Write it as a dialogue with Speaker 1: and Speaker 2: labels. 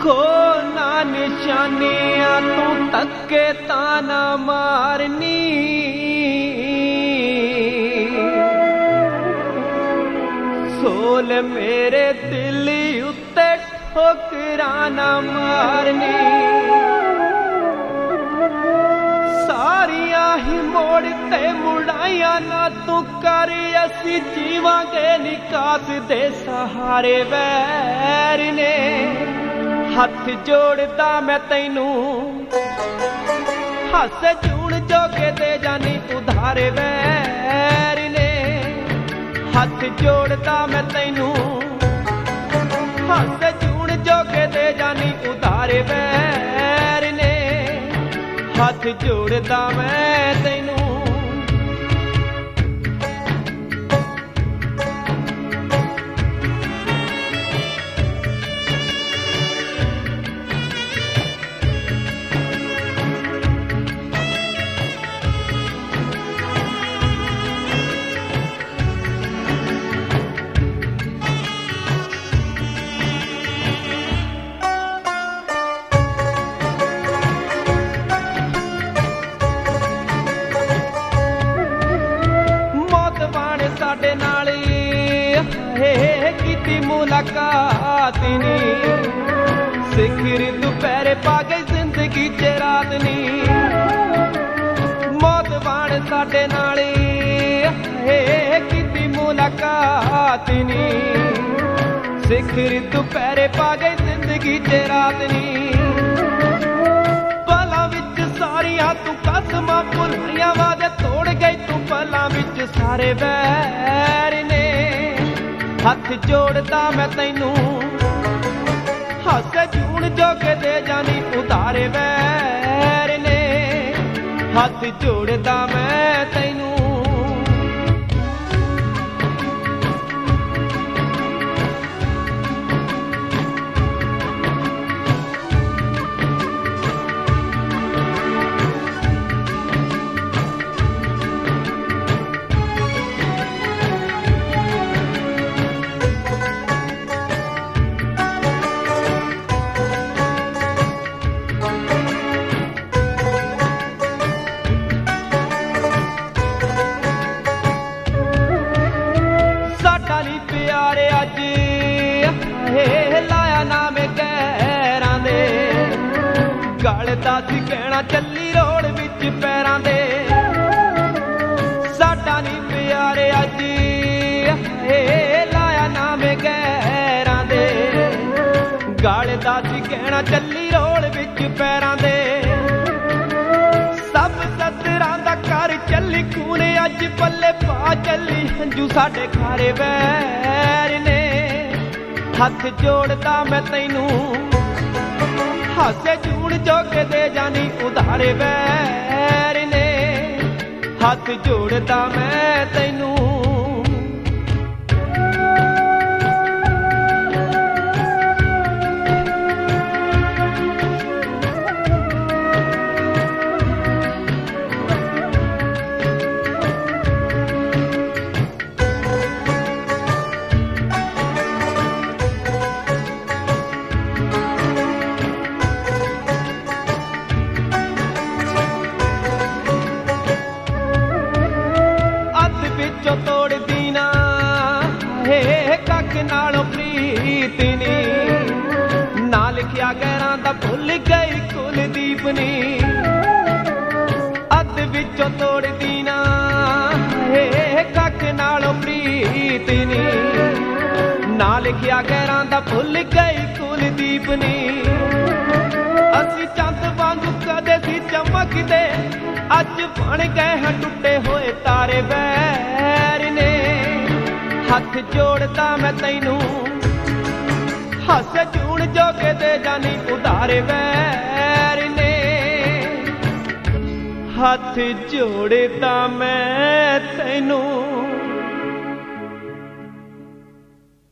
Speaker 1: खोना निशानियां तू तक्के ताना मारनी सोल मेरे दिल उत्ते ठोकराना मारनी सारिया ही मोड़ ते मुड़ाइया ना तू कर असी जीवांगे निकास दे सहारे वैर ने हथ जोड़दा मैं तैनू हस जूण जोगे दे जानी उधारे वैर ने हथ जोड़दा मैं तैनू हस जूण जोगे दे जानी उधारे वैर ने हथ जोड़दा मैं तैनू साडे नाल कीती मुलाकात नी सिखरी दोपहरे पा गई जिंदगी च रात नी मौत वाण साडे नाल कीती मुलाकात नी सिखरी दोपहरे पा गई जिंदगी च रात नी पलां विच सारियां तू कसमां भुलियां वादे तोड़ गई तू पलां विच सारे वैर ने हथ जोड़दा मैं तैनू हस जूण जोगे दे जानी उधारे वैर ने हथ जोड़दा मैं तैनू प्यारे अज लाया नाम गैरां दे गल दा सी कहना चली रोड़ विच पैरां दे साडा नी प्यारे अज लाया नाम गैरां दे गल दा सी कहना चली रोड़ विच पैरां दे सब सदरां दा कर चली खूने अज पल्ले पा चली हंजू साडे खारे वैर ने हथ जोड़दा मैं तैनू हासे जूण जोगे दे जानी उधारे वैर ने हथ जोड़दा मैं तैनू तोड़दी ना कख नालों प्रीत नी ना लिखिया गैरां दा भुल गई कुलदीप नी अद विचों तोड़दी ना कख नालों प्रीत नी ना लिखिया गैरां दा भुल गई कुलदीप नी असी चंद वांगू कदे सी चमकदे अज बन गए हैं टुटे होए तारे वैर ने हथ जोड़दा मैं तैनू हस जूण जोगे दे जानी उधारे वैर ने हथ जोड़दा मैं तैनू